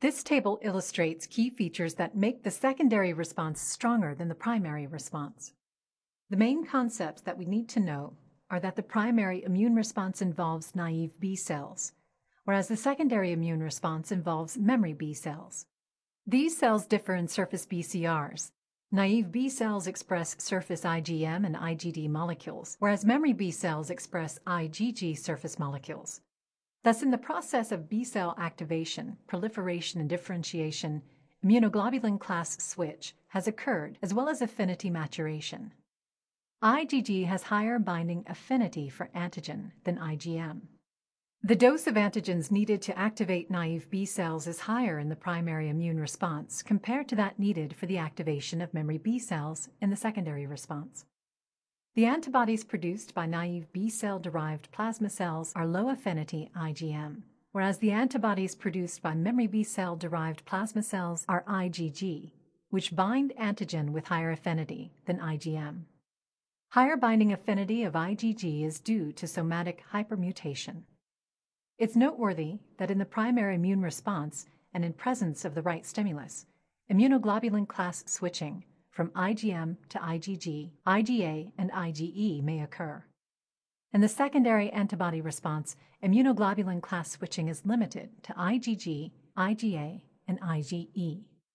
This table illustrates key features that make the secondary response stronger than the primary response. The main concepts that we need to know are that the primary immune response involves naive B cells, whereas the secondary immune response involves memory B cells. These cells differ in surface BCRs. Naive B cells express surface IgM and IgD molecules, whereas memory B cells express IgG surface molecules. Thus, in the process of B cell activation, proliferation, and differentiation, immunoglobulin class switch has occurred, as well as affinity maturation. IgG has higher binding affinity for antigen than IgM. The dose of antigens needed to activate naive B cells is higher in the primary immune response compared to that needed for the activation of memory B cells in the secondary response. The antibodies produced by naive B cell-derived plasma cells are low-affinity IgM, whereas the antibodies produced by memory B cell-derived plasma cells are IgG, which bind antigen with higher affinity than IgM. Higher binding affinity of IgG is due to somatic hypermutation. It's noteworthy that in the primary immune response and in presence of the right stimulus, immunoglobulin class switching from IgM to IgG, IgA, and IgE may occur. In the secondary antibody response, immunoglobulin class switching is limited to IgG, IgA, and IgE.